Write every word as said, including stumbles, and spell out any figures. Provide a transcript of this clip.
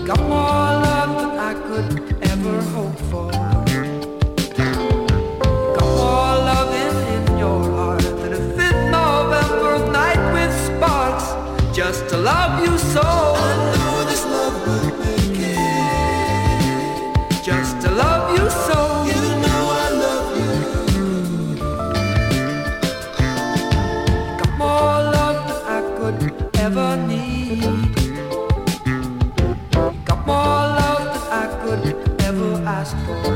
Got more love than I could ever hope for. Got more loving in your heart than a thin November night with sparks. Just to love you so. I know this love will make it. Just to love you so. You know I love you. Got more love than I could ever need. Got more love than I could ever ask for.